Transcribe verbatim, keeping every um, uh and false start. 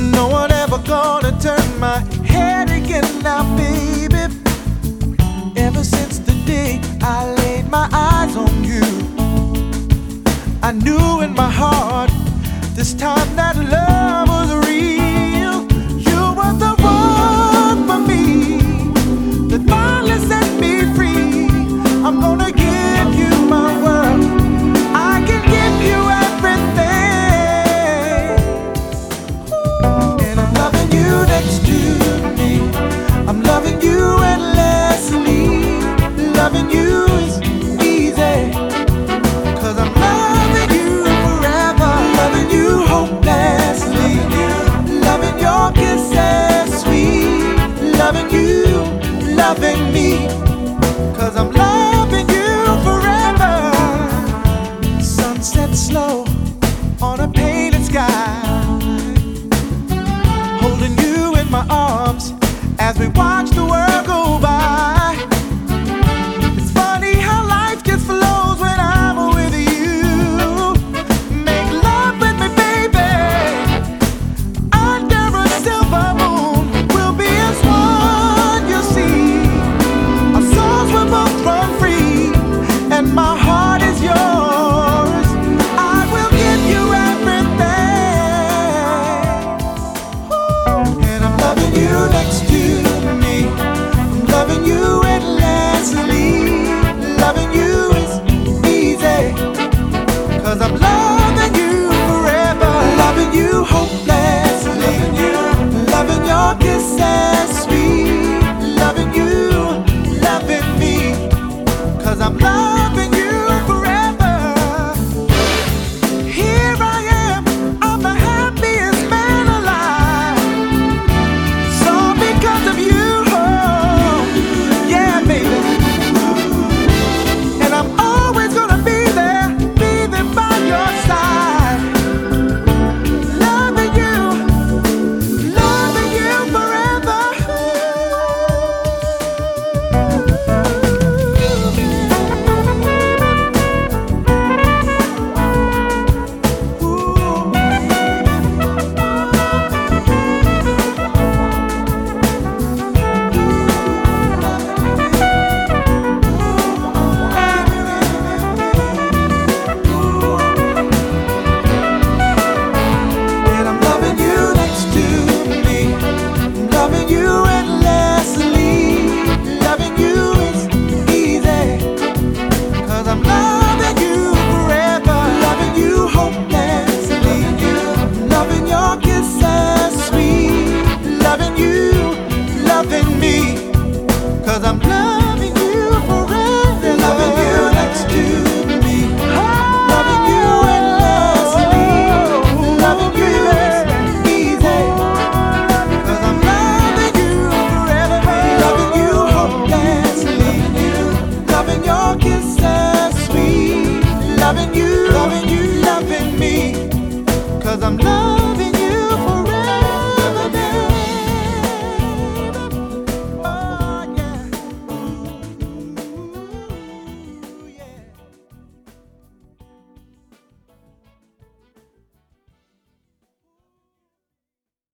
No one ever gonna turn my head again now, baby. Ever since the day I laid my eyes on you, I knew in my heart this time that love was real. You were the one for me that finally set me free. I'm gonna give you my world. I can give you everything. And I'm loving you next to me. I'm loving you endlessly. Loving you is easy, 'cause I'm loving you forever. Loving you hopelessly. Loving your kisses sweet. Loving you, loving me, 'cause I'm loving you forever. Sunset slow on a painted sky, holding you in my arms as we watch the world go by. It's funny how life just flows when I'm with you. Make love with me, baby, under a silver moon. We'll be as one, you see. Our souls will both run free, and my heart is yours. I will give you everything. And I'm loving you next to me. I'm loving you endlessly. Loving you is easy, 'cause I'm loving you forever. Loving you hopelessly. Loving your kisses sweet. Loving you, loving me, 'cause I'm loving you forever. Here I am, I'm the happiest man alive. It's all because of you, oh, yeah, baby. And I'm always gonna be there, be there by your side. Loving you, loving you forever. And I'm loving you next to me. I'm loving you endlessly. Loving you is easy, 'cause I'm loving you forever. Loving you hopelessly. Loving your kisses sweet. Loving you, loving me, 'cause I'm loving